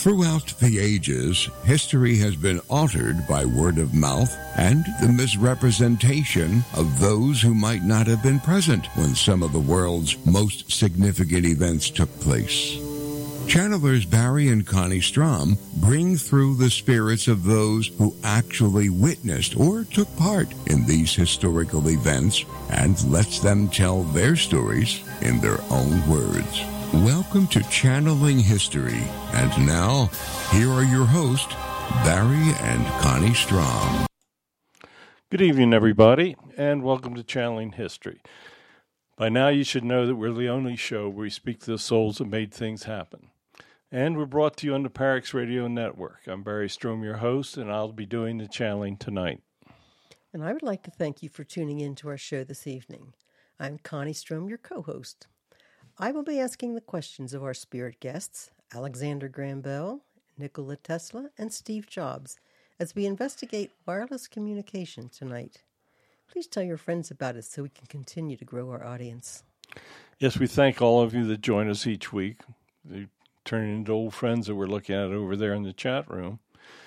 Throughout the ages, history has been altered by word of mouth and the misrepresentation of those who might not have been present when some of the world's most significant events took place. Channelers Barry and Connie Strom bring through the spirits of those who actually witnessed or took part in these historical events and lets them tell their stories in their own words. Welcome to Channeling History. And now, here are your hosts, Barry and Connie Strom. Good evening, everybody, and welcome to Channeling History. By now, you should know that we're the only show where we speak to the souls that made things happen. And we're brought to you on the Parix Radio Network. I'm Barry Strom, your host, and I'll be doing the channeling tonight. And I would like to thank you for tuning in to our show this evening. I'm Connie Strom, your co-host. I will be asking the questions of our spirit guests, Alexander Graham Bell, Nikola Tesla, and Steve Jobs, as we investigate wireless communication tonight. Please tell your friends about it so we can continue to grow our audience. Yes, we thank all of you that join us each week. They turn into old friends that we're looking at over there in the chat room.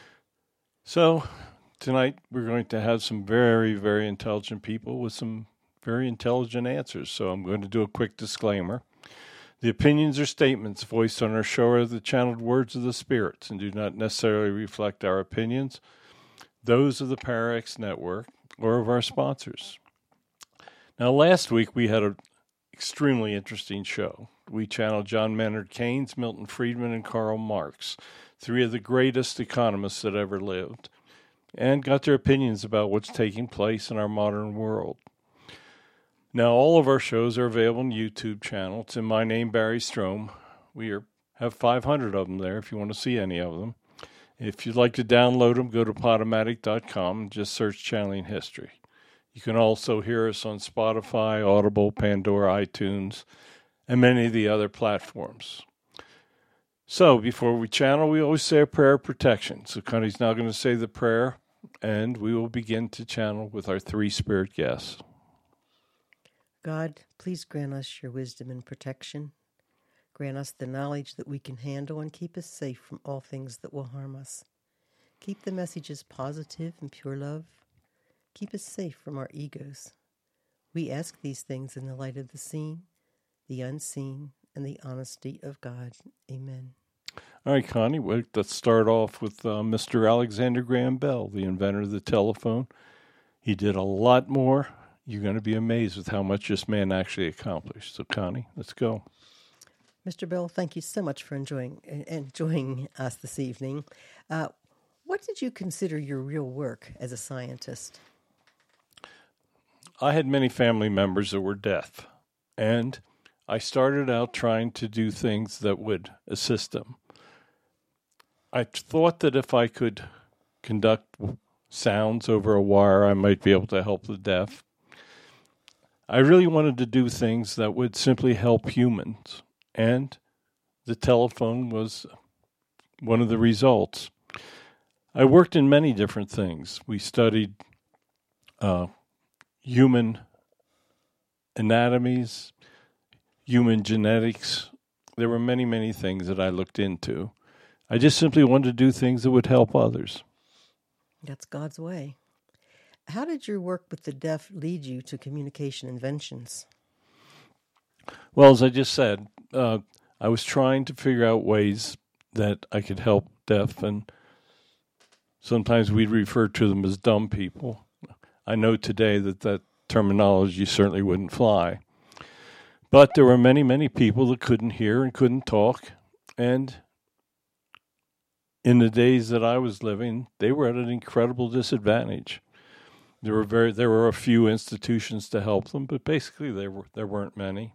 So, tonight we're going to have some very, very intelligent people with some very intelligent answers. So I'm going to do a quick disclaimer. The opinions or statements voiced on our show are the channeled words of the spirits and do not necessarily reflect our opinions, those of the Parix Network, or of our sponsors. Now, last week we had an extremely interesting show. We channeled John Maynard Keynes, Milton Friedman, and Karl Marx, three of the greatest economists that ever lived, and got their opinions about what's taking place in our modern world. Now, all of our shows are available on YouTube channel. It's in my name, Barry Strom. We have 500 of them there if you want to see any of them. If you'd like to download them, go to Podomatic.com and just search Channeling History. You can also hear us on Spotify, Audible, Pandora, iTunes, and many of the other platforms. So, before we channel, we always say a prayer of protection. So, Connie's now going to say the prayer, and we will begin to channel with our three spirit guests. God, please grant us your wisdom and protection. Grant us the knowledge that we can handle and keep us safe from all things that will harm us. Keep the messages positive and pure love. Keep us safe from our egos. We ask these things in the light of the seen, the unseen, and the honesty of God. Amen. All right, Connie, let's start off with Mr. Alexander Graham Bell, the inventor of the telephone. He did a lot more. You're going to be amazed with how much this man actually accomplished. So, Connie, let's go. Mr. Bell, thank you so much for enjoying us this evening. What did you consider your real work as a scientist? I had many family members that were deaf, and I started out trying to do things that would assist them. I thought that if I could conduct sounds over a wire, I might be able to help the deaf. I really wanted to do things that would simply help humans, and the telephone was one of the results. I worked in many different things. We studied human anatomies, human genetics. There were many, many things that I looked into. I just simply wanted to do things that would help others. That's God's way. How did your work with the deaf lead you to communication inventions? Well, as I just said, I was trying to figure out ways that I could help deaf, and sometimes we'd refer to them as dumb people. I know today that terminology certainly wouldn't fly. But there were many, many people that couldn't hear and couldn't talk, and in the days that I was living, they were at an incredible disadvantage. There were a few institutions to help them, but basically there weren't many.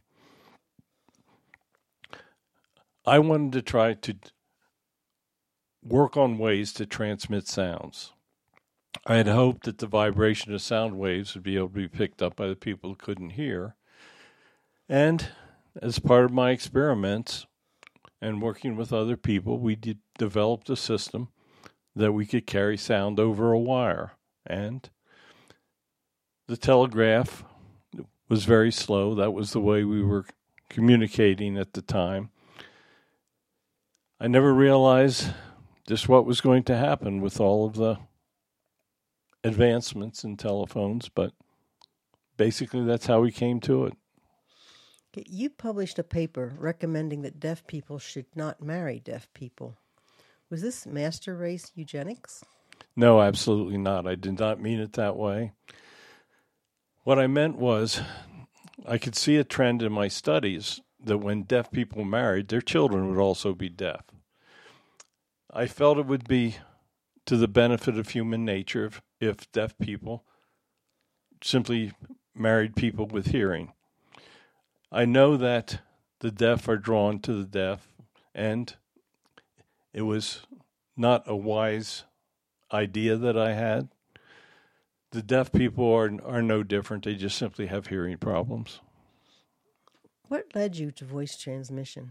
I wanted to try to work on ways to transmit sounds. I had hoped that the vibration of sound waves would be able to be picked up by the people who couldn't hear. And as part of my experiments and working with other people, we developed a system that we could carry sound over a wire. And the telegraph was very slow. That was the way we were communicating at the time. I never realized just what was going to happen with all of the advancements in telephones, but basically that's how we came to it. You published a paper recommending that deaf people should not marry deaf people. Was this master race eugenics? No, absolutely not. I did not mean it that way. What I meant was I could see a trend in my studies that when deaf people married, their children would also be deaf. I felt it would be to the benefit of human nature if deaf people simply married people with hearing. I know that the deaf are drawn to the deaf, and it was not a wise idea that I had. The deaf people are no different. They just simply have hearing problems. What led you to voice transmission?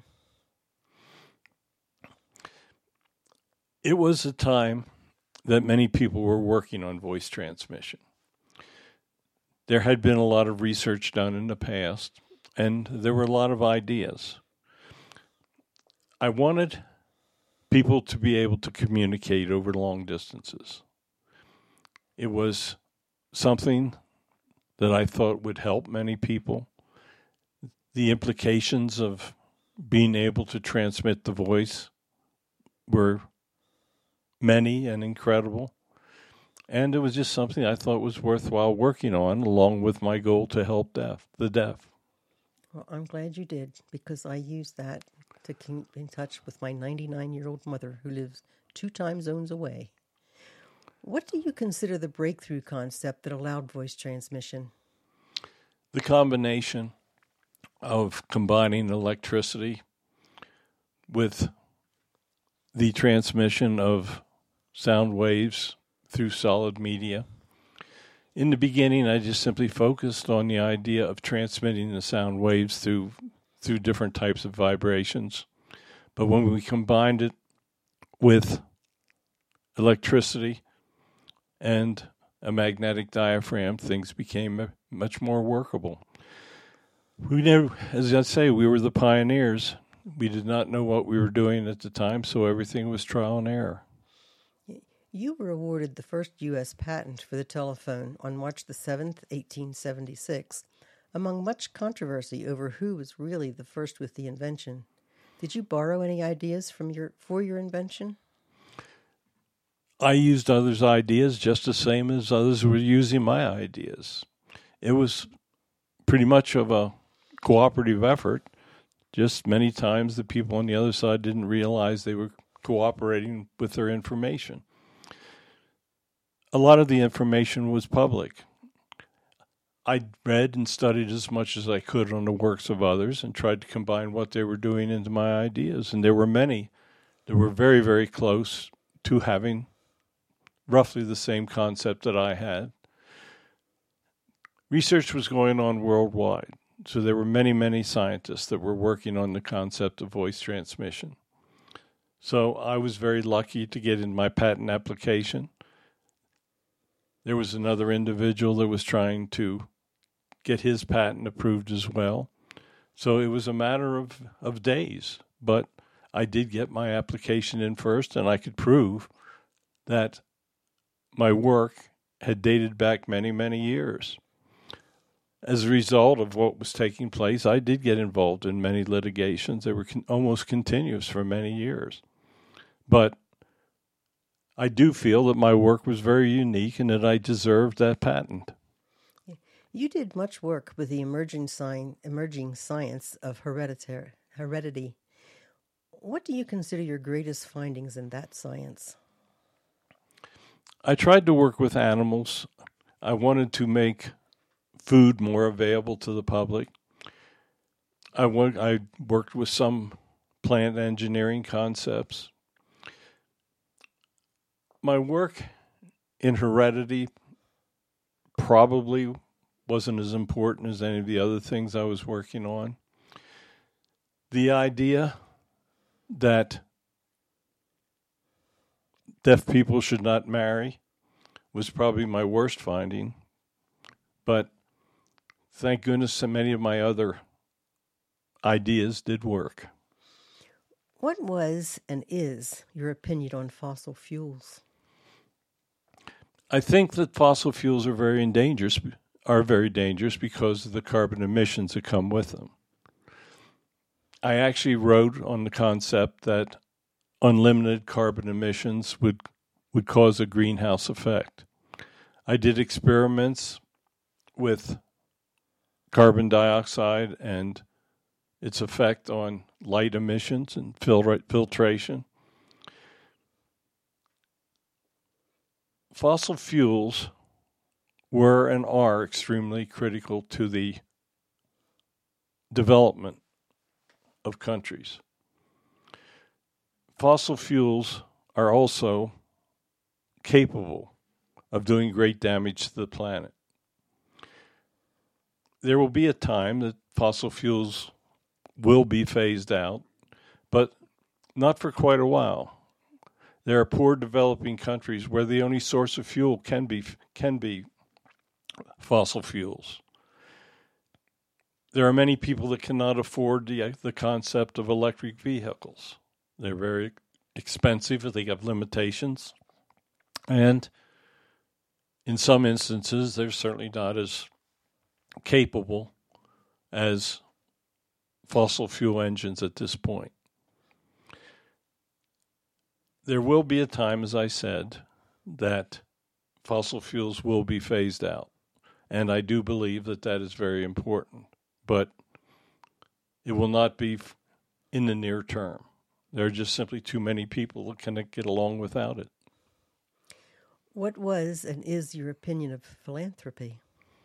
It was a time that many people were working on voice transmission. There had been a lot of research done in the past, and there were a lot of ideas. I wanted people to be able to communicate over long distances. It was something that I thought would help many people. The implications of being able to transmit the voice were many and incredible. And it was just something I thought was worthwhile working on, along with my goal to help the deaf. Well, I'm glad you did, because I used that to keep in touch with my 99-year-old mother who lives 2 time zones away. What do you consider the breakthrough concept that allowed voice transmission? The combination of combining electricity with the transmission of sound waves through solid media. In the beginning, I just simply focused on the idea of transmitting the sound waves through different types of vibrations. But when we combined it with electricity and a magnetic diaphragm, things became much more workable. We never, as I say, we were the pioneers. We did not know what we were doing at the time, so everything was trial and error. You were awarded the first U.S. patent for the telephone on March the 7th, 1876, among much controversy over who was really the first with the invention. Did you borrow any ideas for your invention? I used others' ideas just the same as others were using my ideas. It was pretty much of a cooperative effort. Just many times the people on the other side didn't realize they were cooperating with their information. A lot of the information was public. I read and studied as much as I could on the works of others and tried to combine what they were doing into my ideas. And there were many that were very, very close to having roughly the same concept that I had. Research was going on worldwide, so there were many, many scientists that were working on the concept of voice transmission. So I was very lucky to get in my patent application. There was another individual that was trying to get his patent approved as well. So it was a matter of days. But I did get my application in first, and I could prove that my work had dated back many, many years. As a result of what was taking place, I did get involved in many litigations that were almost continuous for many years. But I do feel that my work was very unique and that I deserved that patent. You did much work with the emerging science of heredity. What do you consider your greatest findings in that science? I tried to work with animals. I wanted to make food more available to the public. I worked with some plant engineering concepts. My work in heredity probably wasn't as important as any of the other things I was working on. The idea that deaf people should not marry was probably my worst finding, but thank goodness so many of my other ideas did work. What was and is your opinion on fossil fuels? I think that fossil fuels are very dangerous because of the carbon emissions that come with them. I actually wrote on the concept that unlimited carbon emissions would cause a greenhouse effect. I did experiments with carbon dioxide and its effect on light emissions and filtration. Fossil fuels were and are extremely critical to the development of countries. Fossil fuels are also capable of doing great damage to the planet. There will be a time that fossil fuels will be phased out, but not for quite a while. There are poor developing countries where the only source of fuel can be fossil fuels. There are many people that cannot afford the concept of electric vehicles. They're very expensive, they have limitations, and in some instances, they're certainly not as capable as fossil fuel engines at this point. There will be a time, as I said, that fossil fuels will be phased out. And I do believe that that is very important. But it will not be in the near term. There are just simply too many people that cannot get along without it. What was and is your opinion of philanthropy?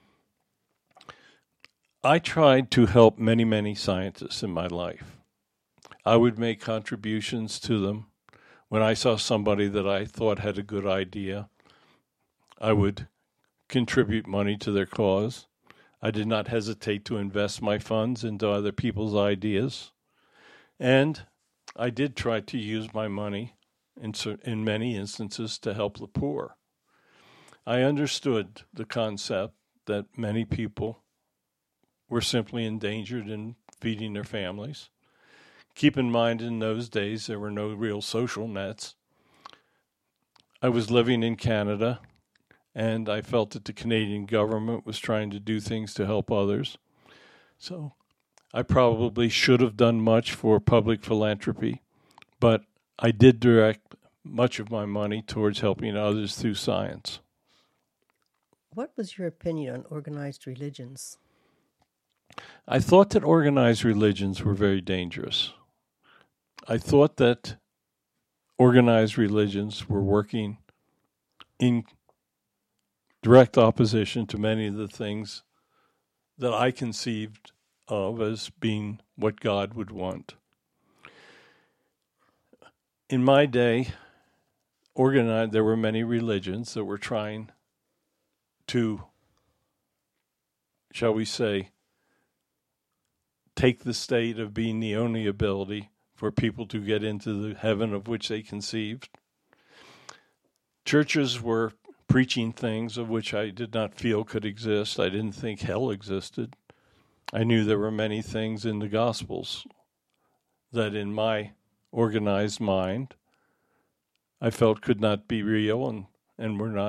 I tried to help many, many scientists in my life. I would make contributions to them. When I saw somebody that I thought had a good idea, I would contribute money to their cause. I did not hesitate to invest my funds into other people's ideas. And I did try to use my money in many instances to help the poor. I understood the concept that many people were simply endangered in feeding their families. Keep in mind, in those days, there were no real social nets. I was living in Canada, and I felt that the Canadian government was trying to do things to help others. So I probably should have done much for public philanthropy, but I did direct much of my money towards helping others through science. What was your opinion on organized religions? I thought that organized religions were very dangerous. I thought that organized religions were working in direct opposition to many of the things that I conceived of as being what God would want. In my day, there were many religions that were trying to, shall we say, take the state of being the only ability for people to get into the heaven of which they conceived. Churches were preaching things of which I did not feel could exist. I didn't think hell existed. I knew there were many things in the Gospels that in my organized mind I felt could not be real and were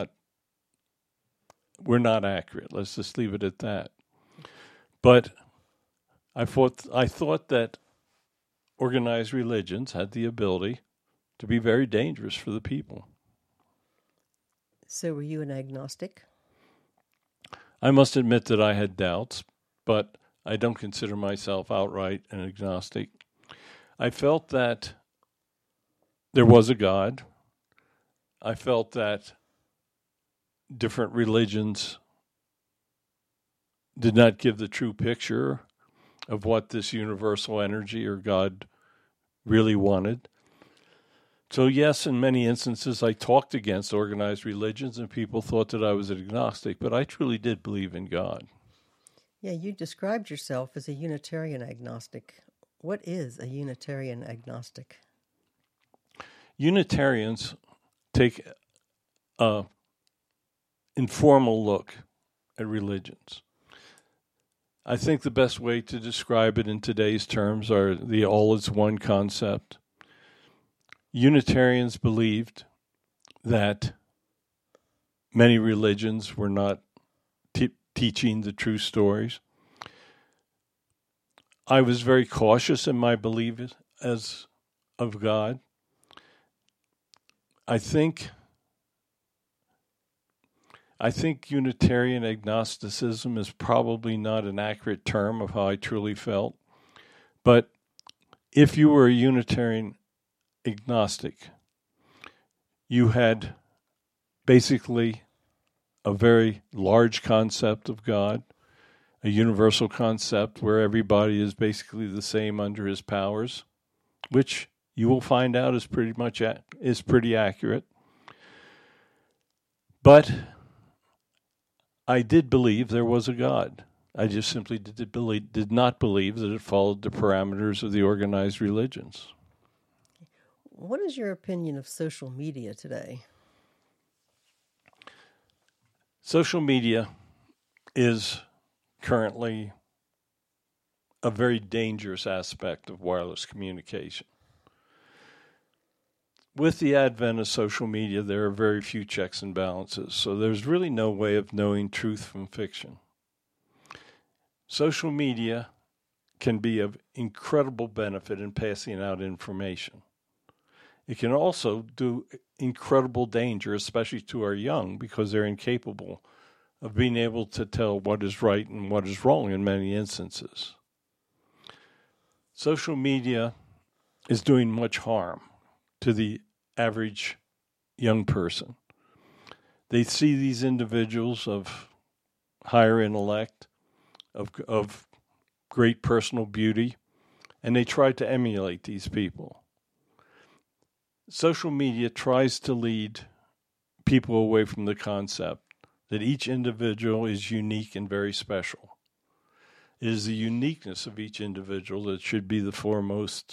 not accurate. Let's just leave it at that. But I thought that organized religions had the ability to be very dangerous for the people. So were you an agnostic? I must admit that I had doubts, but I don't consider myself outright an agnostic. I felt that there was a God. I felt that different religions did not give the true picture of what this universal energy or God really wanted. So yes, in many instances I talked against organized religions and people thought that I was an agnostic, but I truly did believe in God. Yeah, you described yourself as a Unitarian agnostic. What is a Unitarian agnostic? Unitarians take an informal look at religions. I think the best way to describe it in today's terms are the all is one concept. Unitarians believed that many religions were not teaching the true stories. I was very cautious in my belief as of God. I think Unitarian agnosticism is probably not an accurate term of how I truly felt. But if you were a Unitarian agnostic, you had basically a very large concept of God, a universal concept where everybody is basically the same under his powers, which you will find out is pretty accurate. But I did believe there was a God. I just simply did not believe that it followed the parameters of the organized religions. What is your opinion of social media today? Social media is currently a very dangerous aspect of wireless communication. With the advent of social media, there are very few checks and balances, so there's really no way of knowing truth from fiction. Social media can be of incredible benefit in passing out information. It can also do incredible danger, especially to our young, because they're incapable of being able to tell what is right and what is wrong in many instances. Social media is doing much harm to the average young person. They see these individuals of higher intellect, of great personal beauty, and they try to emulate these people. Social media tries to lead people away from the concept that each individual is unique and very special. It is the uniqueness of each individual that should be the foremost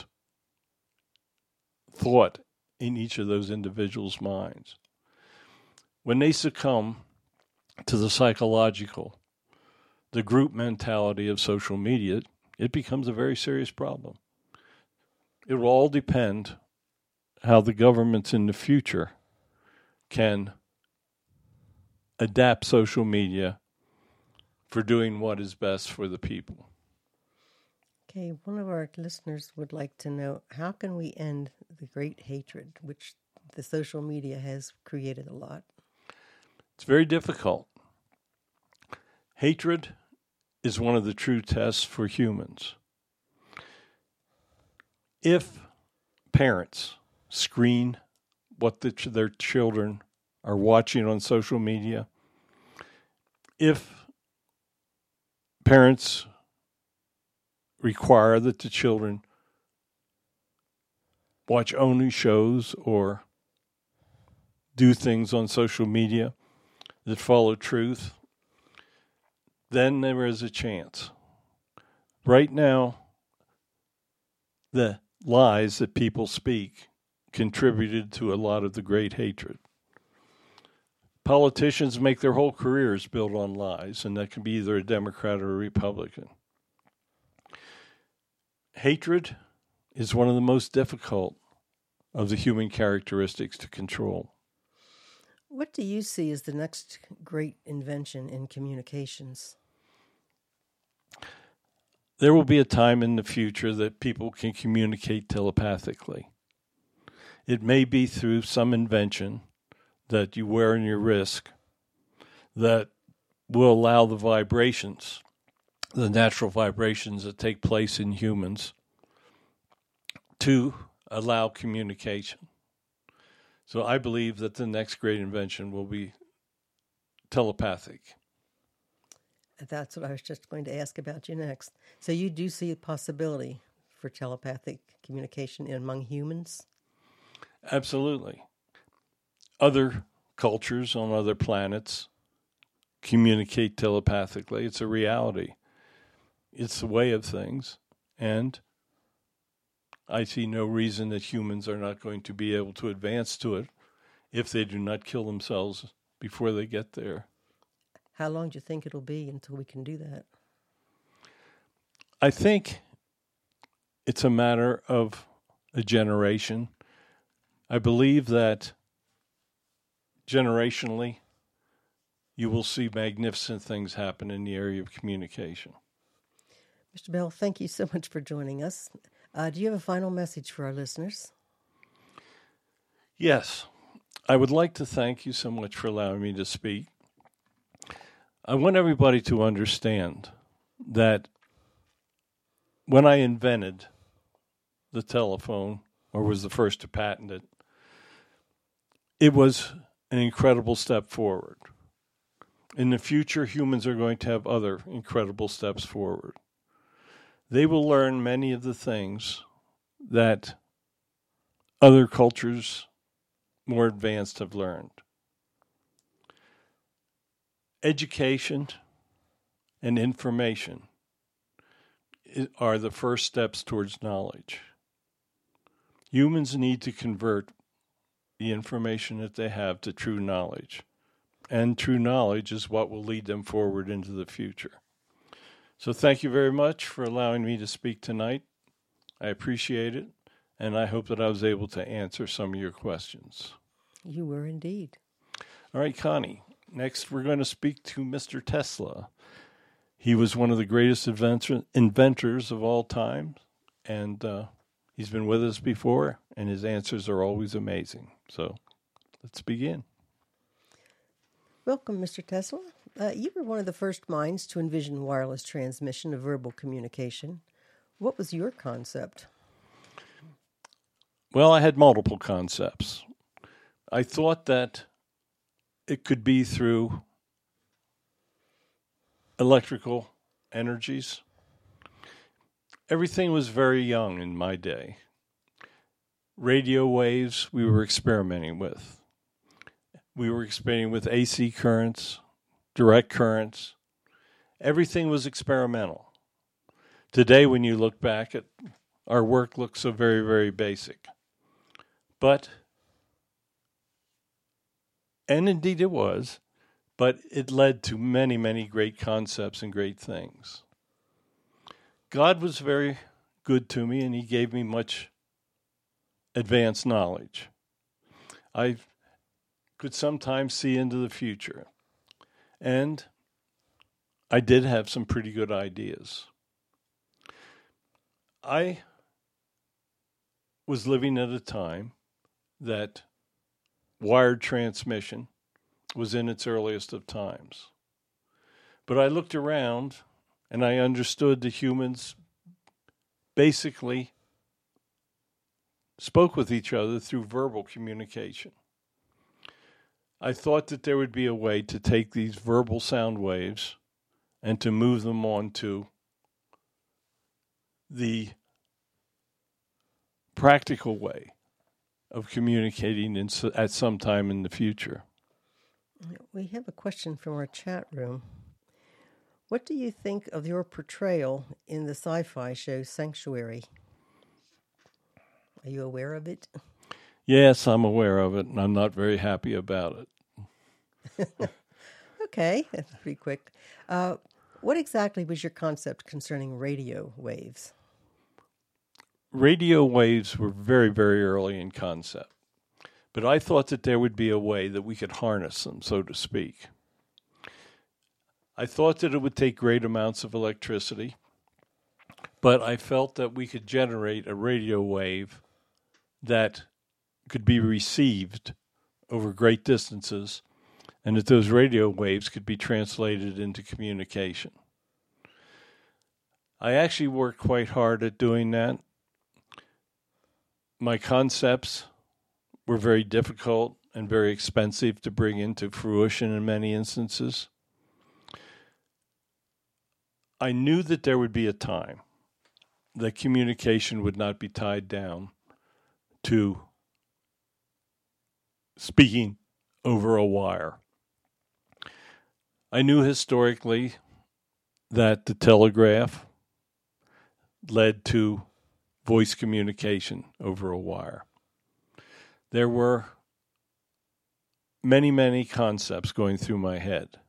thought in each of those individuals' minds. When they succumb to the psychological, the group mentality of social media, it becomes a very serious problem. It will all depend how the governments in the future can adapt social media for doing what is best for the people. Okay, one of our listeners would like to know, how can we end the great hatred, which the social media has created a lot? It's very difficult. Hatred is one of the true tests for humans. If parents screen what their children are watching on social media, if parents require that the children watch only shows or do things on social media that follow truth, then there is a chance. Right now, the lies that people speak contributed to a lot of the great hatred. Politicians make their whole careers built on lies, and that can be either a Democrat or a Republican. Hatred is one of the most difficult of the human characteristics to control. What do you see as the next great invention in communications? There will be a time in the future that people can communicate telepathically. It may be through some invention that you wear on your wrist that will allow the vibrations, the natural vibrations that take place in humans, to allow communication. So I believe that the next great invention will be telepathic. That's what I was just going to ask about you next. So you do see a possibility for telepathic communication among humans? Absolutely. Other cultures on other planets communicate telepathically. It's a reality. It's the way of things. And I see no reason that humans are not going to be able to advance to it if they do not kill themselves before they get there. How long do you think it'll be until we can do that? I think it's a matter of a generation. I believe that generationally, you will see magnificent things happen in the area of communication. Mr. Bell, thank you so much for joining us. Do you have a final message for our listeners? Yes. I would like to thank you so much for allowing me to speak. I want everybody to understand that when I invented the telephone, or was the first to patent it, it was an incredible step forward. In the future, humans are going to have other incredible steps forward. They will learn many of the things that other cultures more advanced have learned. Education and information are the first steps towards knowledge. Humans need to convert the information that they have to true knowledge. And true knowledge is what will lead them forward into the future. So thank you very much for allowing me to speak tonight. I appreciate it, and I hope that I was able to answer some of your questions. You were indeed. All right, Connie. Next, we're going to speak to Mr. Tesla. He was one of the greatest inventors of all time, and he's been with us before, and his answers are always amazing. So let's begin. Welcome, Mr. Tesla. You were one of the first minds to envision wireless transmission of verbal communication. What was your concept? Well, I had multiple concepts. I thought that it could be through electrical energies. Everything was very young in my day. Radio waves we were experimenting with. We were experimenting with AC currents, direct currents. Everything was experimental. Today, when you look back at our work, looks so very, very basic. But, and indeed it was, but it led to many, many great concepts and great things. God was very good to me, and he gave me much advanced knowledge. I could sometimes see into the future, and I did have some pretty good ideas. I was living at a time that wired transmission was in its earliest of times. But I looked around and I understood that humans basically spoke with each other through verbal communication. I thought that there would be a way to take these verbal sound waves and to move them on to the practical way of communicating at some time in the future. We have a question from our chat room. What do you think of your portrayal in the sci-fi show Sanctuary? Are you aware of it? Yes, I'm aware of it, and I'm not very happy about it. Okay, that's pretty quick. What exactly was your concept concerning radio waves? Radio waves were very, very early in concept. But I thought that there would be a way that we could harness them, so to speak. I thought that it would take great amounts of electricity, but I felt that we could generate a radio wave that could be received over great distances, and that those radio waves could be translated into communication. I actually worked quite hard at doing that. My concepts were very difficult and very expensive to bring into fruition in many instances. I knew that there would be a time that communication would not be tied down to speaking over a wire. I knew historically that the telegraph led to voice communication over a wire. There were many, many concepts going through my head.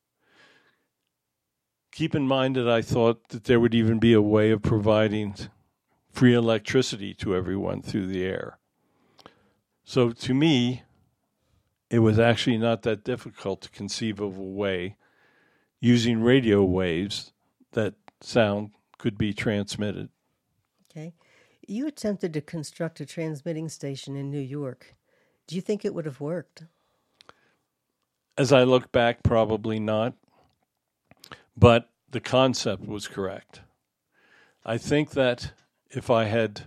Keep in mind that I thought that there would even be a way of providing free electricity to everyone through the air. So to me, it was actually not that difficult to conceive of a way using radio waves that sound could be transmitted. Okay. You attempted to construct a transmitting station in New York. Do you think it would have worked? As I look back, probably not. But the concept was correct. I think that if I had,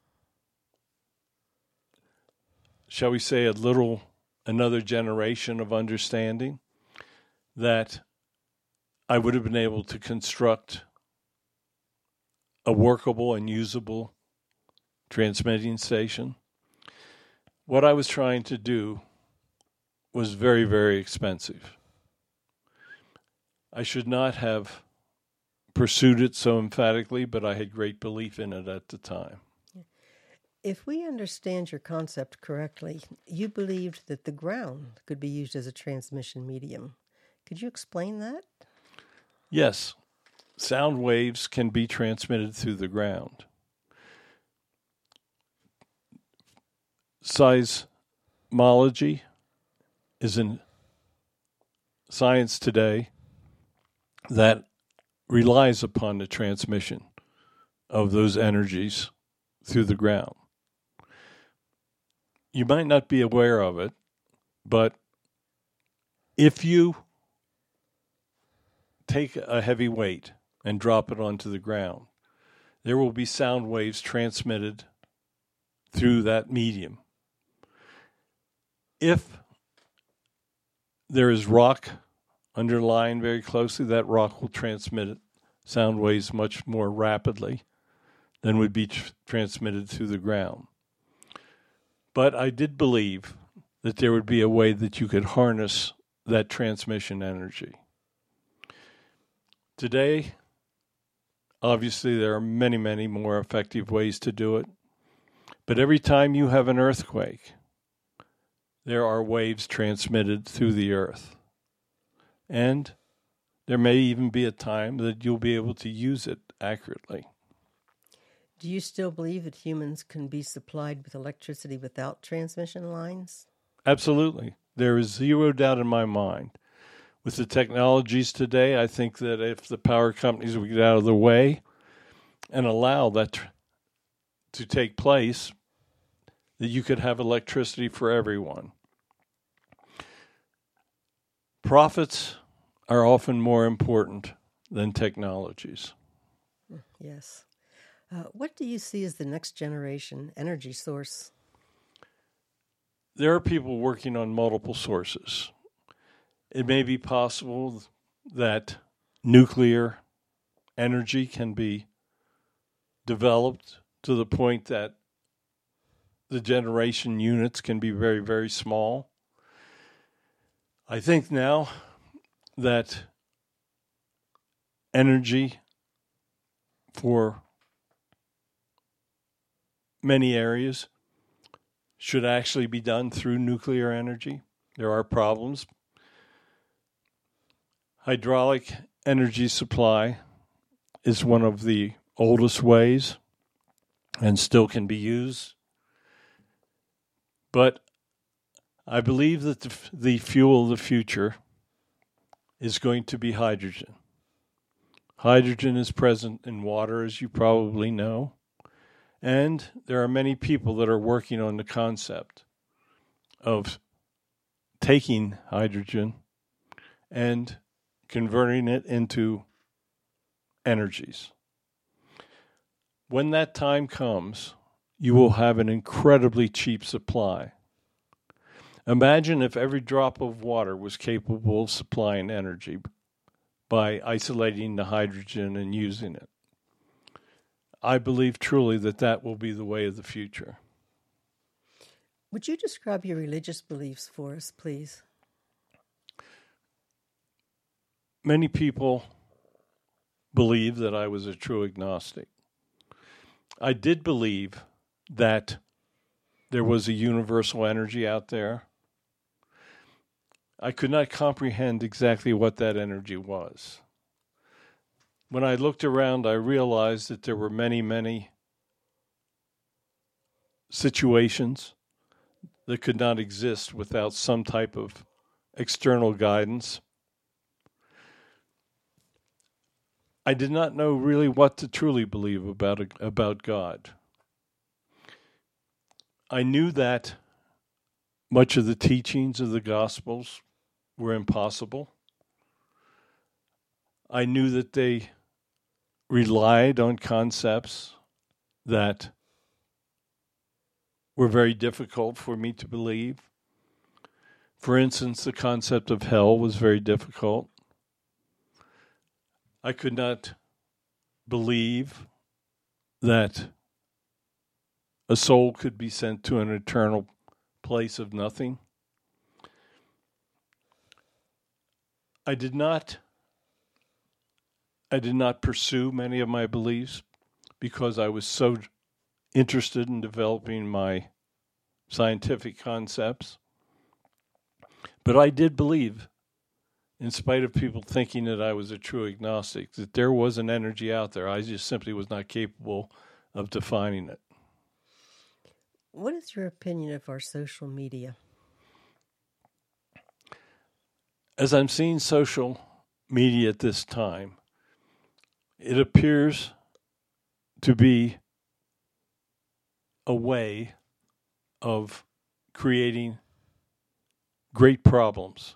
shall we say, another generation of understanding, that I would have been able to construct a workable and usable transmitting station. What I was trying to do was very, very expensive. I should not have pursued it so emphatically, but I had great belief in it at the time. If we understand your concept correctly, you believed that the ground could be used as a transmission medium. Could you explain that? Yes, sound waves can be transmitted through the ground. Seismology is in science today that relies upon the transmission of those energies through the ground. You might not be aware of it, but if you take a heavy weight and drop it onto the ground, there will be sound waves transmitted through that medium. If there is rock underlying very closely, that rock will transmit sound waves much more rapidly than would be transmitted through the ground. But I did believe that there would be a way that you could harness that transmission energy. Today, obviously, there are many, many more effective ways to do it. But every time you have an earthquake, there are waves transmitted through the earth. And there may even be a time that you'll be able to use it accurately. Do you still believe that humans can be supplied with electricity without transmission lines? Absolutely. There is zero doubt in my mind. With the technologies today, I think that if the power companies would get out of the way and allow that to take place, that you could have electricity for everyone. Profits are often more important than technologies. Yes. What do you see as the next generation energy source? There are people working on multiple sources. It may be possible that nuclear energy can be developed to the point that the generation units can be very, very small. I think now that energy for many areas should actually be done through nuclear energy. There are problems. Hydraulic energy supply is one of the oldest ways and still can be used. But I believe that the fuel of the future is going to be hydrogen. Hydrogen is present in water, as you probably know. And there are many people that are working on the concept of taking hydrogen and converting it into energies. When that time comes, you will have an incredibly cheap supply. Imagine if every drop of water was capable of supplying energy by isolating the hydrogen and using it. I believe truly that that will be the way of the future. Would you describe your religious beliefs for us, please? Many people believe that I was a true agnostic. I did believe that there was a universal energy out there. I could not comprehend exactly what that energy was. When I looked around, I realized that there were many, many situations that could not exist without some type of external guidance. I did not know really what to truly believe about God. I knew that much of the teachings of the Gospels were impossible. I knew that they relied on concepts that were very difficult for me to believe. For instance, the concept of hell was very difficult. I could not believe that a soul could be sent to an eternal place of nothing. I did not pursue many of my beliefs because I was so interested in developing my scientific concepts. But I did believe, in spite of people thinking that I was a true agnostic, that there was an energy out there. I just simply was not capable of defining it. What is your opinion of our social media? As I'm seeing social media at this time, it appears to be a way of creating great problems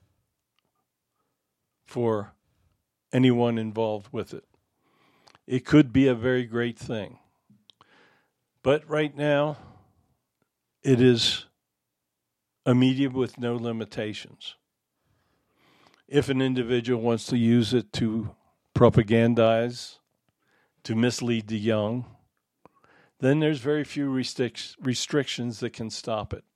for anyone involved with it. It could be a very great thing. But right now, it is a medium with no limitations. If an individual wants to use it to propagandize, to mislead the young, then there's very few restrictions that can stop it.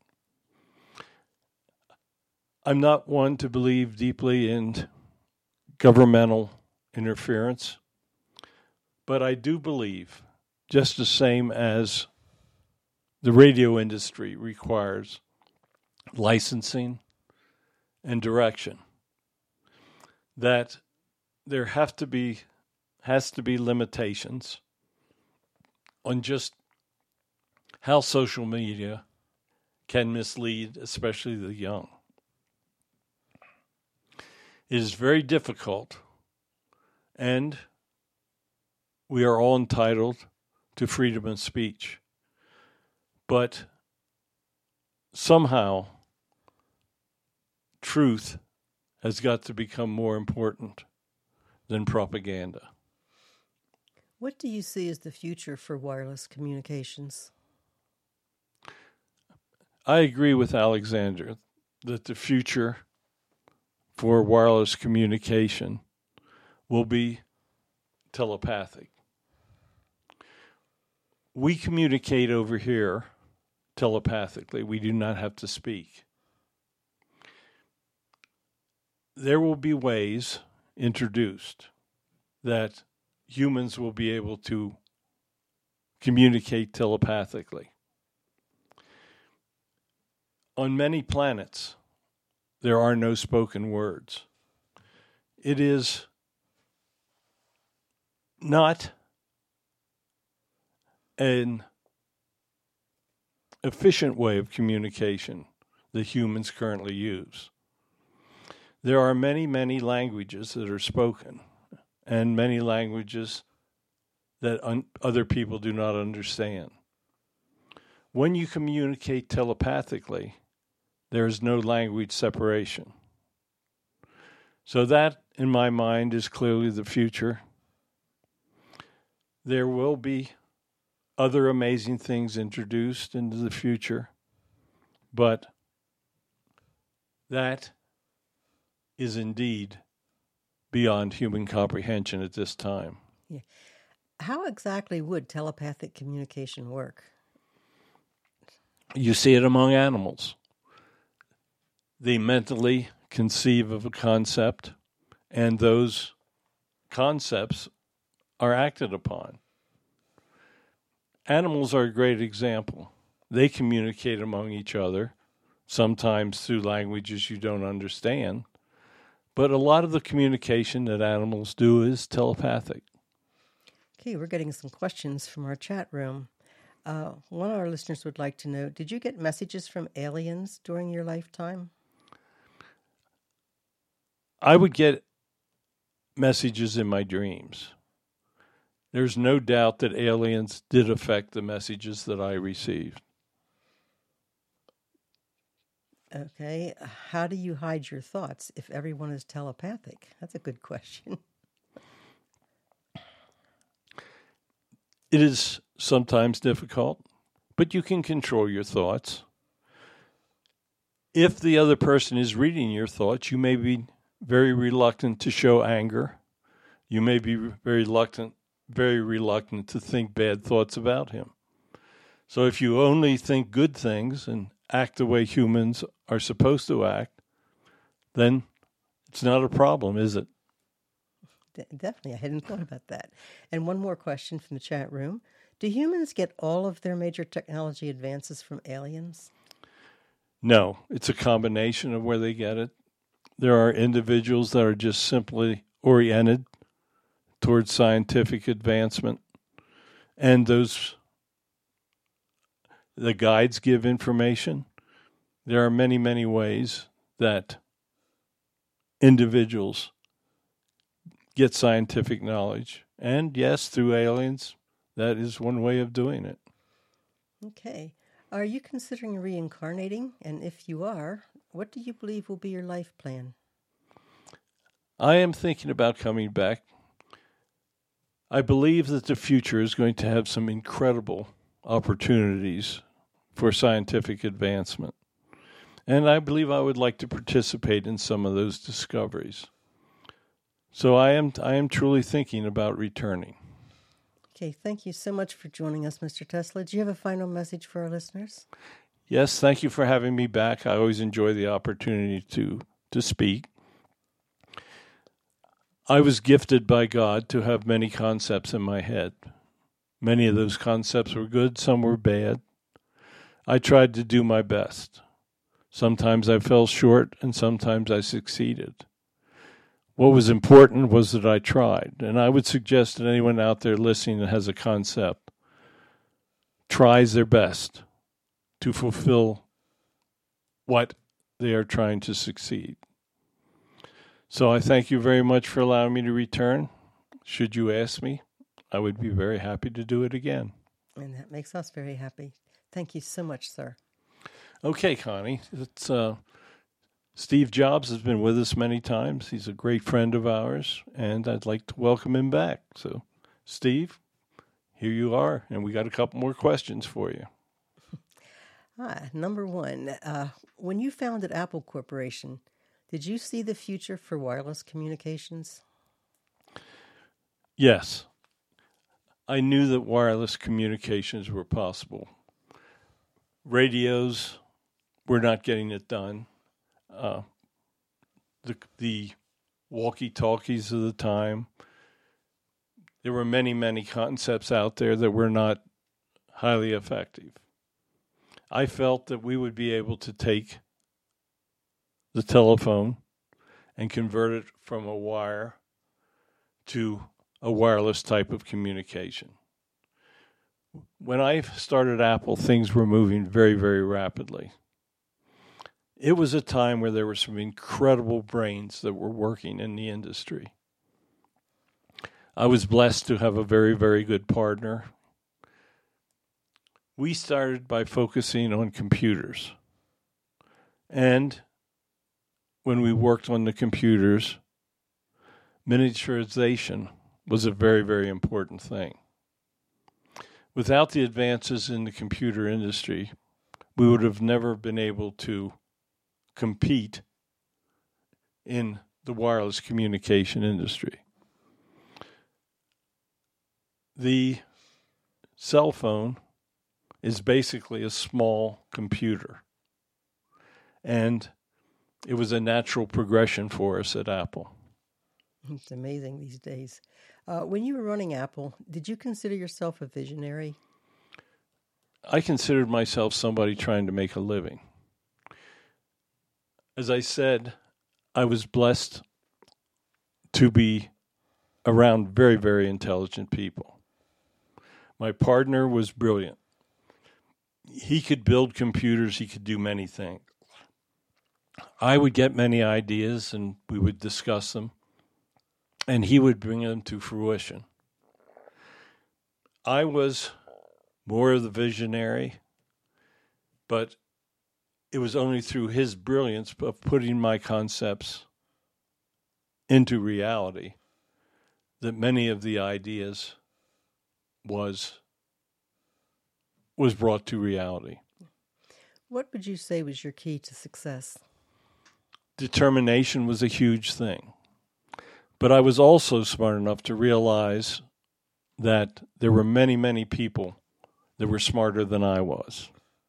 I'm not one to believe deeply in governmental interference, but I do believe, just the same as the radio industry requires licensing and direction, that there has to be limitations on just how social media can mislead, especially the young. It is very difficult, and we are all entitled to freedom of speech. But somehow, truth has got to become more important than propaganda. What do you see as the future for wireless communications? I agree with Alexander that the future for wireless communication will be telepathic. We communicate over here telepathically. We do not have to speak. There will be ways introduced that humans will be able to communicate telepathically. On many planets, there are no spoken words. It is not an efficient way of communication that humans currently use. There are many, many languages that are spoken, and many languages that other people do not understand. When you communicate telepathically, there is no language separation. So that, in my mind, is clearly the future. There will be other amazing things introduced into the future, but that is indeed beyond human comprehension at this time. Yeah. How exactly would telepathic communication work? You see it among animals. They mentally conceive of a concept, and those concepts are acted upon. Animals are a great example. They communicate among each other, sometimes through languages you don't understand, but a lot of the communication that animals do is telepathic. Okay, we're getting some questions from our chat room. One of our listeners would like to know, did you get messages from aliens during your lifetime? I would get messages in my dreams. There's no doubt that aliens did affect the messages that I received. Okay. How do you hide your thoughts if everyone is telepathic? That's a good question. It is sometimes difficult, but you can control your thoughts. If the other person is reading your thoughts, you may be very reluctant to show anger. You may be very reluctant to think bad thoughts about him. So if you only think good things and act the way humans are supposed to act, then it's not a problem, is it? Definitely. I hadn't thought about that. And one more question from the chat room. Do humans get all of their major technology advances from aliens? No, it's a combination of where they get it. There are individuals that are just simply oriented towards scientific advancement, and the guides give information. There are many, many ways that individuals get scientific knowledge. And yes, through aliens, that is one way of doing it. Okay. Are you considering reincarnating? And if you are, what do you believe will be your life plan? I am thinking about coming back. I believe that the future is going to have some incredible opportunities for scientific advancement. And I believe I would like to participate in some of those discoveries. So I am truly thinking about returning. Okay, thank you so much for joining us, Mr. Tesla. Do you have a final message for our listeners? Yes, thank you for having me back. I always enjoy the opportunity to speak. I was gifted by God to have many concepts in my head. Many of those concepts were good, some were bad. I tried to do my best. Sometimes I fell short, and sometimes I succeeded. What was important was that I tried, and I would suggest that anyone out there listening that has a concept tries their best to fulfill what they are trying to succeed. So I thank you very much for allowing me to return. Should you ask me, I would be very happy to do it again. And that makes us very happy. Thank you so much, sir. Okay, Connie. Steve Jobs has been with us many times. He's a great friend of ours, and I'd like to welcome him back. So, Steve, here you are, and we got a couple more questions for you. Number one, when you founded Apple Corporation, did you see the future for wireless communications? Yes. I knew that wireless communications were possible. Radios were not getting it done. The walkie-talkies of the time, there were many, many concepts out there that were not highly effective. I felt that we would be able to take the telephone and convert it from a wire to a wireless type of communication. When I started Apple, things were moving very, very rapidly. It was a time where there were some incredible brains that were working in the industry. I was blessed to have a very, very good partner. We started by focusing on computers. And when we worked on the computers, miniaturization was a very, very important thing. Without the advances in the computer industry, we would have never been able to compete in the wireless communication industry. The cell phone is basically a small computer, and it was a natural progression for us at Apple. It's amazing these days. When you were running Apple, did you consider yourself a visionary? I considered myself somebody trying to make a living. As I said, I was blessed to be around very, very intelligent people. My partner was brilliant. he could build computers, he could do many things. I would get many ideas and we would discuss them, and he would bring them to fruition. I was more of the visionary, but it was only through his brilliance of putting my concepts into reality that many of the ideas was brought to reality. What would you say was your key to success? Determination was a huge thing. But I was also smart enough to realize that there were many, many people that were smarter than I was.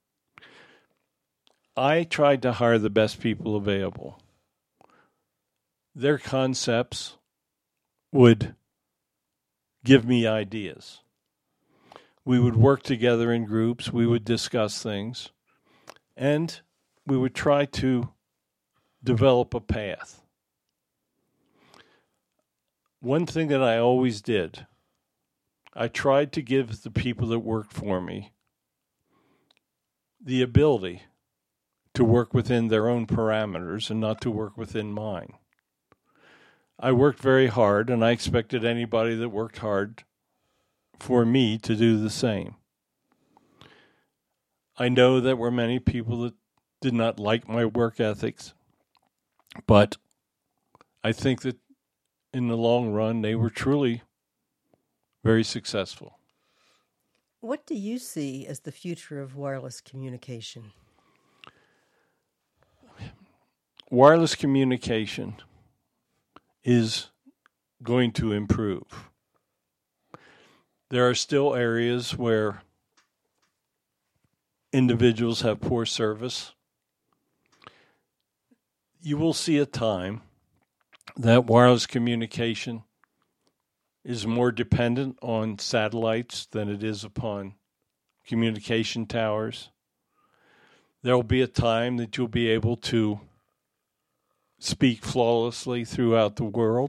I tried to hire the best people available. Their concepts would give me ideas. We would work together in groups, we would discuss things, and we would try to develop a path. One thing that I always did, I tried to give the people that worked for me the ability to work within their own parameters and not to work within mine. I worked very hard, and I expected anybody that worked hard for me to do the same. I know there were many people that did not like my work ethics, but I think that in the long run, they were truly very successful. What do you see as the future of wireless communication? Wireless communication is going to improve. There are still areas where individuals have poor service. You will see a time that wireless communication is more dependent on satellites than it is upon communication towers. There will be a time that you'll be able to speak flawlessly throughout the world.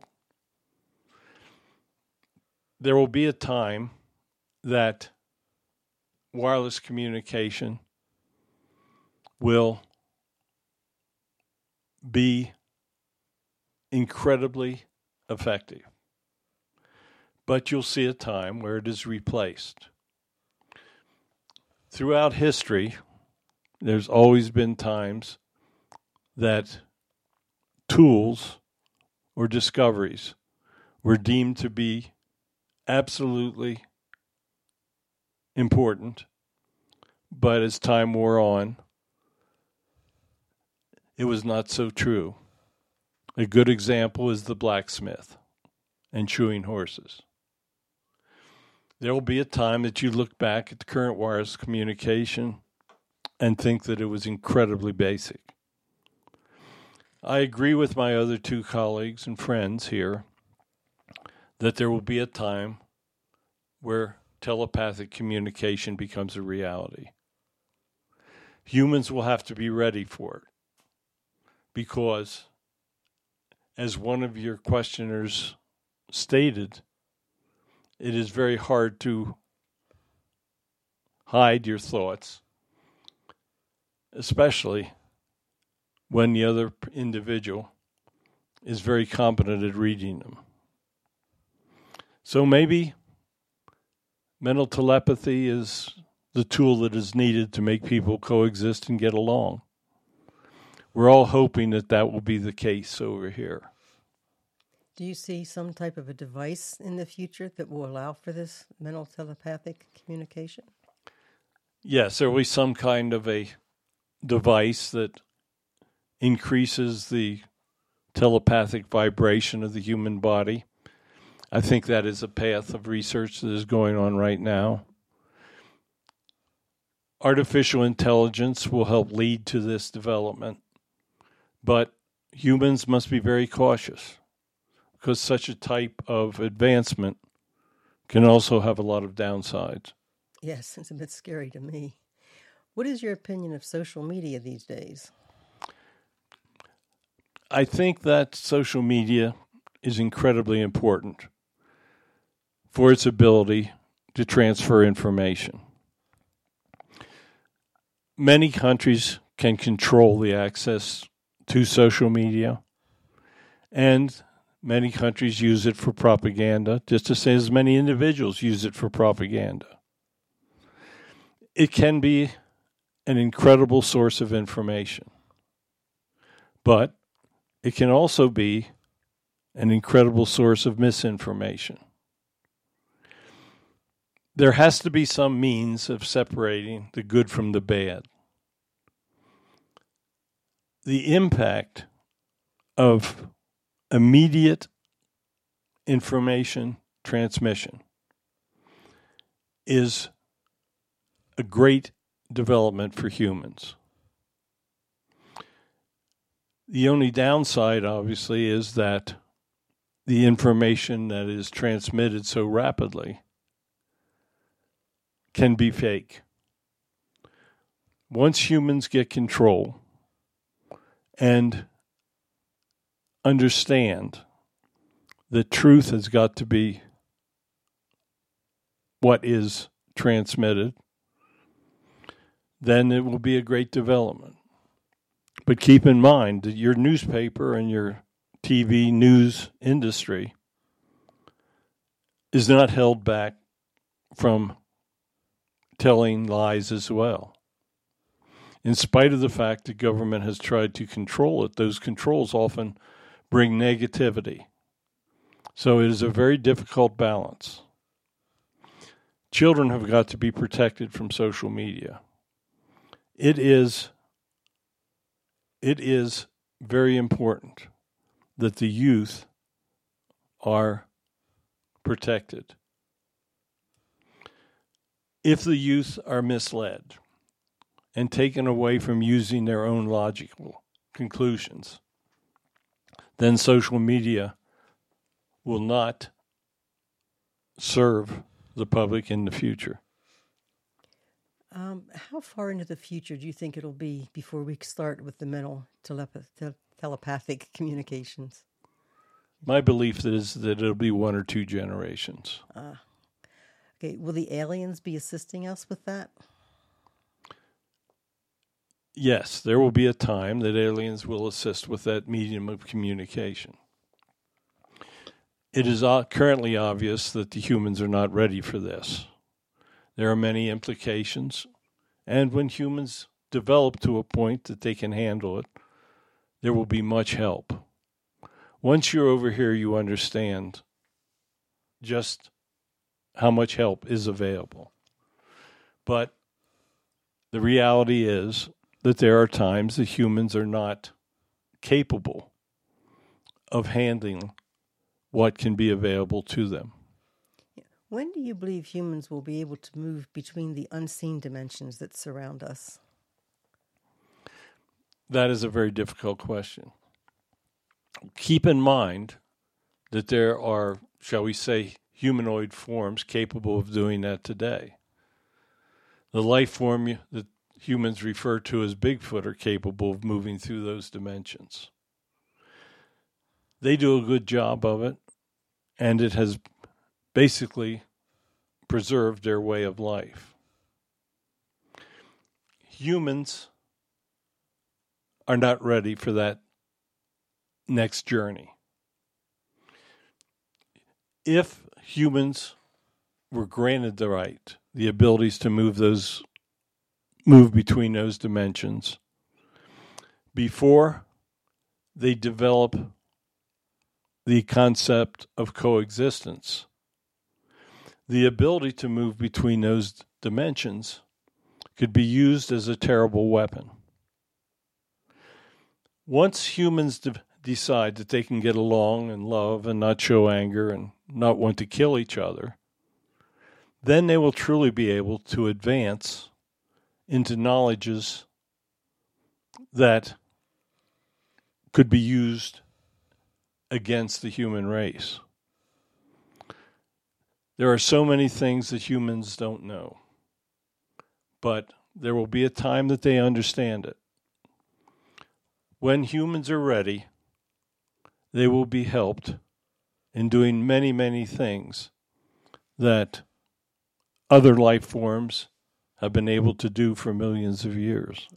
There will be a time that wireless communication will be incredibly effective. But you'll see a time where it is replaced. Throughout history, there's always been times that tools or discoveries were deemed to be absolutely important, but as time wore on, it was not so true. A good example is the blacksmith and shoeing horses. There will be a time that you look back at the current wireless communication and think that it was incredibly basic. I agree with my other two colleagues and friends here that there will be a time where telepathic communication becomes a reality. Humans will have to be ready for it because, as one of your questioners stated, it is very hard to hide your thoughts, especially when the other individual is very competent at reading them. So maybe mental telepathy is the tool that is needed to make people coexist and get along. We're all hoping that that will be the case over here. Do you see some type of a device in the future that will allow for this mental telepathic communication? Yes, there will be some kind of a device that increases the telepathic vibration of the human body. I think that is a path of research that is going on right now. Artificial intelligence will help lead to this development, but humans must be very cautious because such a type of advancement can also have a lot of downsides. Yes, it's a bit scary to me. What is your opinion of social media these days? I think that social media is incredibly important for its ability to transfer information. many countries can control the access to social media, and many countries use it for propaganda, just as many individuals use it for propaganda. It can be an incredible source of information, but it can also be an incredible source of misinformation. There has to be some means of separating the good from the bad. The impact of immediate information transmission is a great development for humans. The only downside, obviously, is that the information that is transmitted so rapidly can be fake. Once humans get control and understand that truth has got to be what is transmitted, then it will be a great development. But keep in mind that your newspaper and your TV news industry is not held back from telling lies as well. In spite of the fact that government has tried to control it, those controls often bring negativity. So it is a very difficult balance. Children have got to be protected from social media. It is very important that the youth are protected. If the youth are misled and taken away from using their own logical conclusions, then social media will not serve the public in the future. How far into the future do you think it'll be before we start with the mental telepathic communications? My belief is that it'll be 1 or 2 generations. Okay, will the aliens be assisting us with that? Yes, there will be a time that aliens will assist with that medium of communication. It is currently obvious that the humans are not ready for this. There are many implications, and when humans develop to a point that they can handle it, there will be much help. Once you're over here, you understand just how much help is available. But the reality is that there are times that humans are not capable of handling what can be available to them. When do you believe humans will be able to move between the unseen dimensions that surround us? That is a very difficult question. Keep in mind that there are, shall we say, humanoid forms capable of doing that today. The life form that humans refer to as Bigfoot are capable of moving through those dimensions. They do a good job of it, and it has basically preserved their way of life. Humans are not ready for that next journey. If humans were granted the right, the abilities to move between those dimensions, before they develop the concept of coexistence, the ability to move between those dimensions could be used as a terrible weapon. Once humans decide that they can get along and love and not show anger and not want to kill each other, then they will truly be able to advance into knowledges that could be used against the human race. There are so many things that humans don't know, but there will be a time that they understand it. When humans are ready, they will be helped in doing many, many things that other life forms have been able to do for millions of years.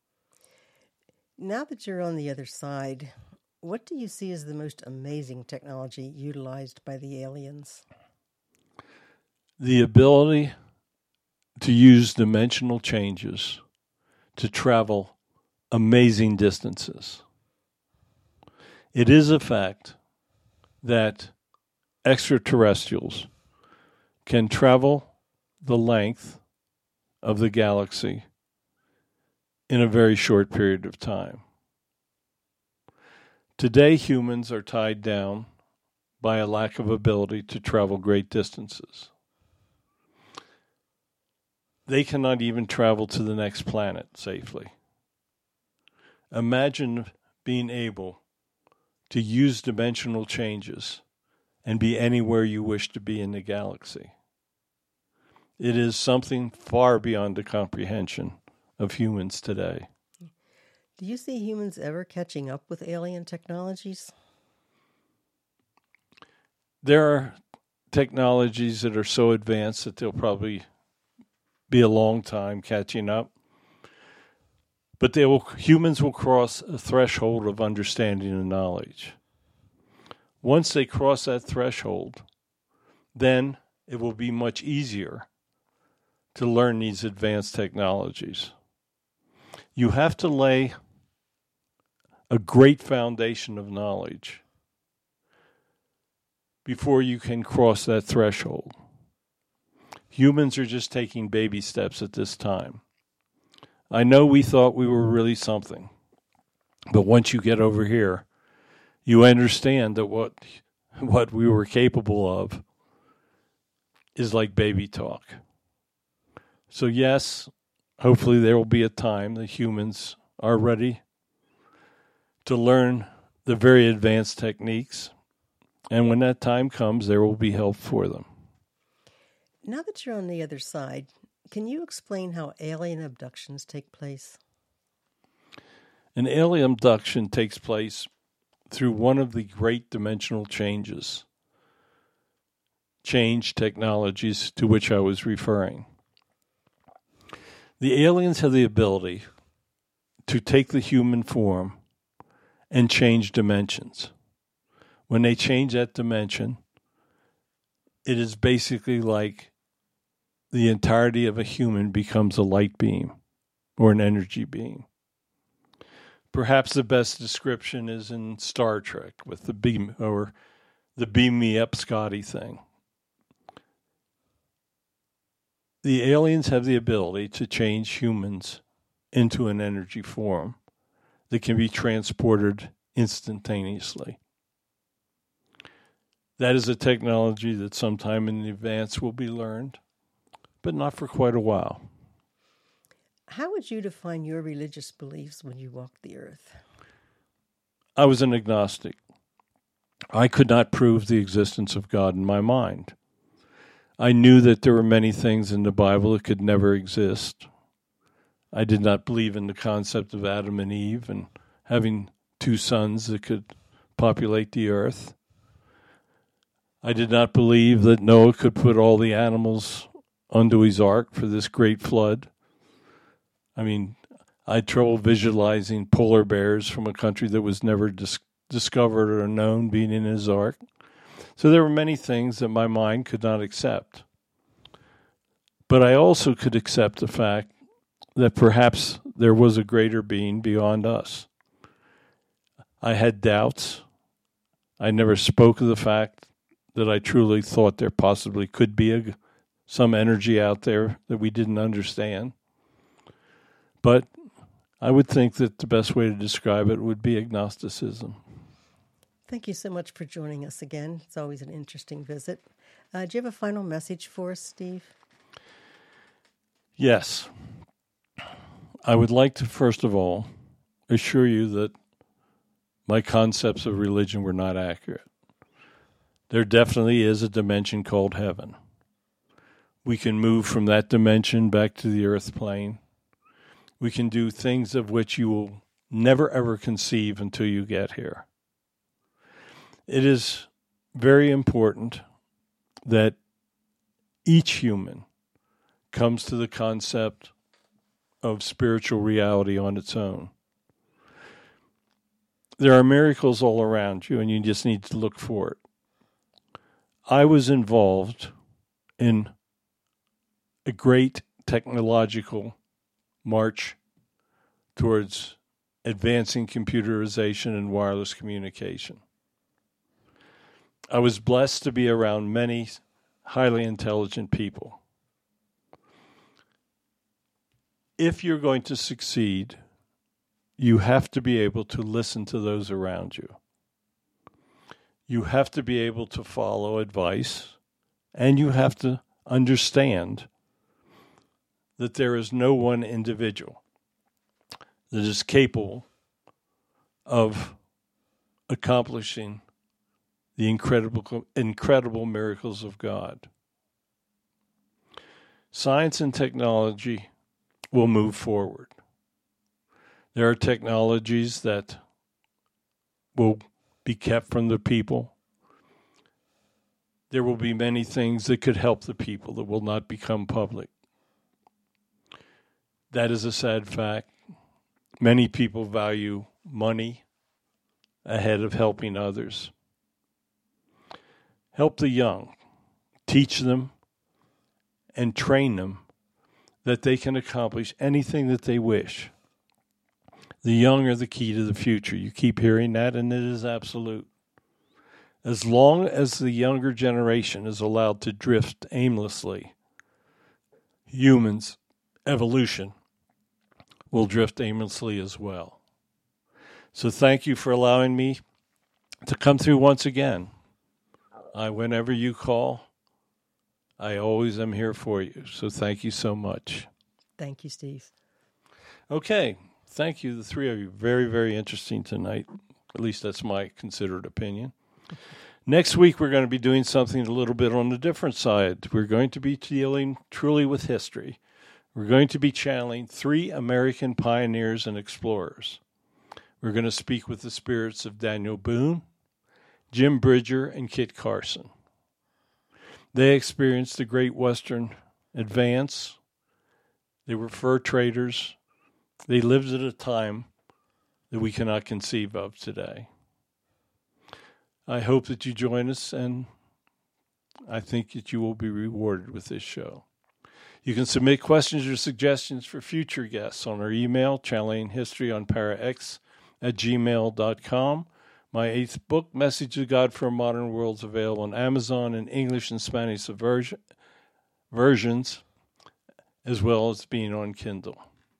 Now that you're on the other side, what do you see as the most amazing technology utilized by the aliens? The ability to use dimensional changes to travel amazing distances. It is a fact that extraterrestrials can travel the length of the galaxy in a very short period of time. Today, humans are tied down by a lack of ability to travel great distances. They cannot even travel to the next planet safely. Imagine being able to use dimensional changes and be anywhere you wish to be in the galaxy. It is something far beyond the comprehension of humans today. Do you see humans ever catching up with alien technologies? There are technologies that are so advanced that they'll probably be a long time catching up. But humans will cross a threshold of understanding and knowledge. Once they cross that threshold, then it will be much easier to learn these advanced technologies. You have to lay a great foundation of knowledge before you can cross that threshold. Humans are just taking baby steps at this time. I know we thought we were really something, but once you get over here, you understand that what we were capable of is like baby talk. So yes, hopefully there will be a time that humans are ready to learn the very advanced techniques, and when that time comes, there will be help for them. Now that you're on the other side, can you explain how alien abductions take place? An alien abduction takes place through one of the great dimensional change technologies to which I was referring. The aliens have the ability to take the human form and change dimensions. When they change that dimension, it is basically like the entirety of a human becomes a light beam or an energy beam. Perhaps the best description is in Star Trek with the beam or the beam me up Scotty thing. The aliens have the ability to change humans into an energy form that can be transported instantaneously. That is a technology that sometime in advance will be learned, but not for quite a while. How would you define your religious beliefs when you walked the earth? I was an agnostic. I could not prove the existence of God in my mind. I knew that there were many things in the Bible that could never exist. I did not believe in the concept of Adam and Eve and having two sons that could populate the earth. I did not believe that Noah could put all the animals onto his ark for this great flood. I mean, I had trouble visualizing polar bears from a country that was never discovered or known being in his ark. So there were many things that my mind could not accept. But I also could accept the fact that perhaps there was a greater being beyond us. I had doubts. I never spoke of the fact that I truly thought there possibly could be some energy out there that we didn't understand. But I would think that the best way to describe it would be agnosticism. Thank you so much for joining us again. It's always an interesting visit. Do you have a final message for us, Steve? Yes. I would like to, first of all, assure you that my concepts of religion were not accurate. There definitely is a dimension called heaven. We can move from that dimension back to the earth plane. We can do things of which you will never ever conceive until you get here. It is very important that each human comes to the concept of spiritual reality on its own. There are miracles all around you, and you just need to look for it. I was involved in a great technological march towards advancing computerization and wireless communication. I was blessed to be around many highly intelligent people. If you're going to succeed, you have to be able to listen to those around you. You have to be able to follow advice, and you have to understand that there is no one individual that is capable of accomplishing the incredible miracles of God. Science and technology will move forward. There are technologies that will be kept from the people. There will be many things that could help the people that will not become public. That is a sad fact. Many people value money ahead of helping others. Help the young. Teach them and train them that they can accomplish anything that they wish. The young are the key to the future. You keep hearing that, and it is absolute. As long as the younger generation is allowed to drift aimlessly, humans, evolution, will drift aimlessly as well. So thank you for allowing me to come through once again. Whenever you call, I always am here for you. So thank you so much. Thank you, Steve. Okay. Thank you, the three of you. Very, very interesting tonight. At least that's my considered opinion. Next week, we're going to be doing something a little bit on the different side. We're going to be dealing truly with history. We're going to be channeling 3 American pioneers and explorers. We're going to speak with the spirits of Daniel Boone, Jim Bridger, and Kit Carson. They experienced the Great Western Advance. They were fur traders. They lived at a time that we cannot conceive of today. I hope that you join us, and I think that you will be rewarded with this show. You can submit questions or suggestions for future guests on our email, channelinghistoryonparax@gmail.com. My 8th book, Message of God for a Modern World, is available on Amazon in English and Spanish versions, as well as being on Kindle.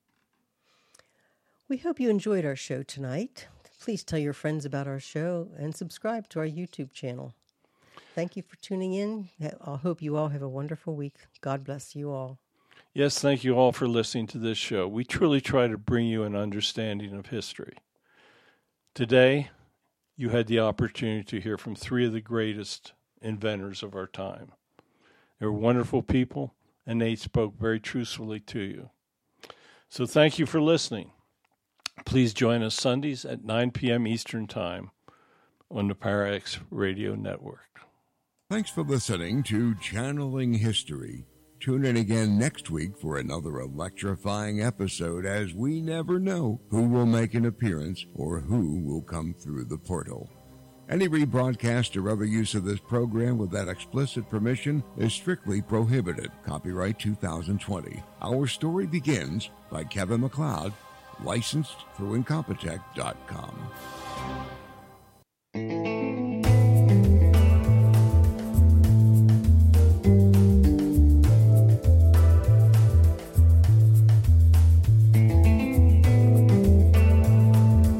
We hope you enjoyed our show tonight. Please tell your friends about our show and subscribe to our YouTube channel. Thank you for tuning in. I hope you all have a wonderful week. God bless you all. Yes, thank you all for listening to this show. We truly try to bring you an understanding of history. Today, you had the opportunity to hear from 3 of the greatest inventors of our time. They were wonderful people, and they spoke very truthfully to you. So thank you for listening. Please join us Sundays at 9 p.m. Eastern Time on the ParaX Radio Network. Thanks for listening to Channeling History. Tune in again next week for another electrifying episode, as we never know who will make an appearance or who will come through the portal. Any rebroadcast or other use of this program without explicit permission is strictly prohibited. Copyright 2020. Our Story Begins by Kevin MacLeod, licensed through Incompetech.com.